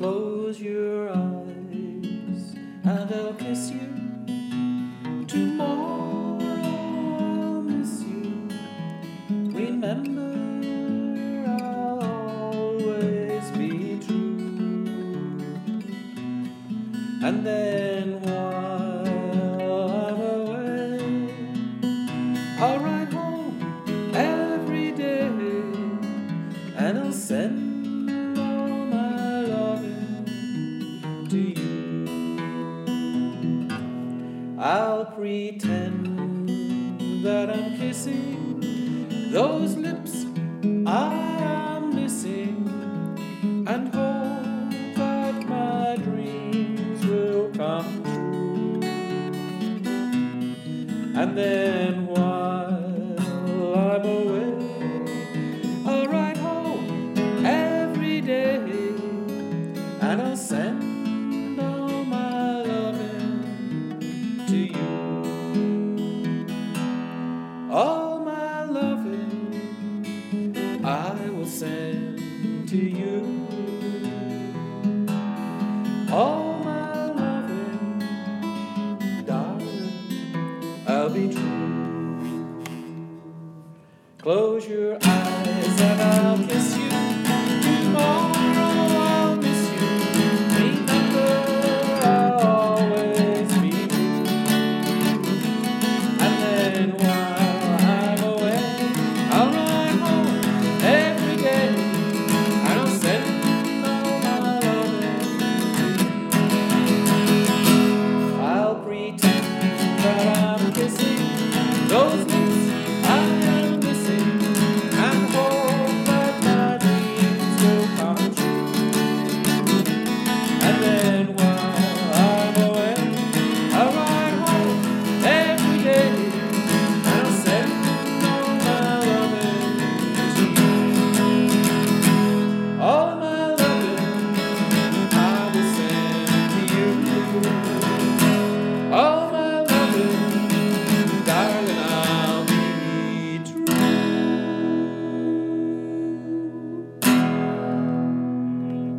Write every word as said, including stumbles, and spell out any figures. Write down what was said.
Close your eyes and I'll kiss you. Tomorrow I'll miss you. Remember, I'll always be true. And then while I'm away, I'll ride home every day, and I'll send all my loving to you. I'll pretend that I'm kissing those lips I am missing, and hope that my dreams will come true. And then while I'm away, I'll ride home every day, and I'll send all my loving to you. All my loving I will send to you. All my loving, darling, I'll be true. Close your eyes.